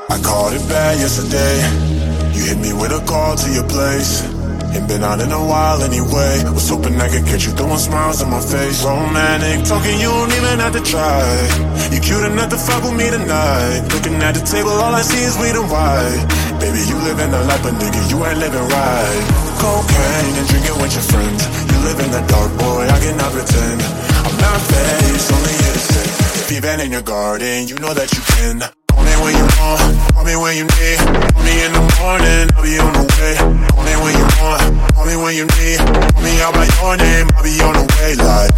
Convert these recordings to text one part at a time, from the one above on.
I called it bad yesterday. You hit me with a call to your place. Ain't been out in a while anyway. Was hoping I could catch you throwing smiles on my face. Romantic talking, you don't even have to try. You cute enough to fuck with me tonight. Looking at the table, all I see is weed and white. Baby, you living the life, but nigga, you ain't living right. Cocaine and drinking with your friends. You live in the dark, boy, I cannot pretend. I'm not faced, only here to say. If you've been in your garden, you know that you can. Call me when you want, call me when you need. Call me in the morning, I'll be on the way. Call me when you want, call me when you need. Call me out by your name, I'll be on the way. Like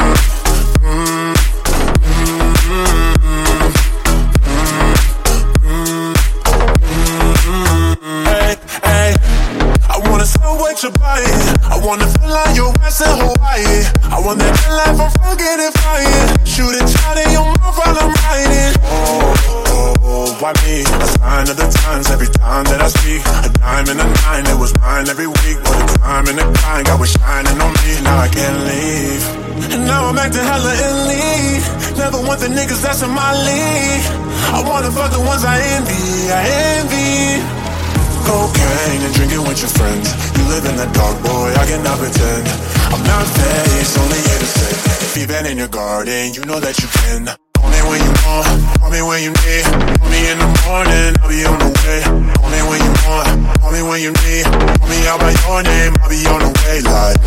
Hey, hey, I wanna smell what you're buying. I wanna feel like your ass in Hawaii. I want that life, I'm forgetting flying. Shoot it shot in your mouth while I'm riding. Why me? A sign of the times every time that I speak. A dime and a nine, it was mine every week. What a time and a kind, God was shining on me. Now I can't leave, and now I'm acting hella elite. Never want the niggas that's in my league. I wanna fuck the ones I envy. Cocaine and drinking with your friends. You live in the dark, boy, I cannot pretend. I'm not faced, only here to say. If you've been in your garden, you know that you can. Call me when you want, call me when you need. Call me in the morning, I'll be on the way. Call me when you want, call me when you need. Call me out by your name, I'll be on the way. Like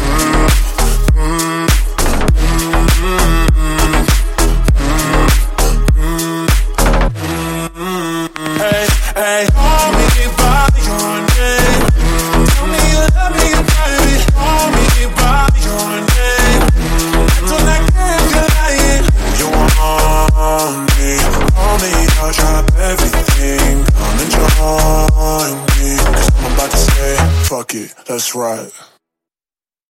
Hey, hey, call me by your name. Tell me you love me, baby. Call me by your name. Don't like if you're lying. You want me? Call me, I'll drop everything. Come and join me. 'Cause I'm about to say, fuck it, let's ride.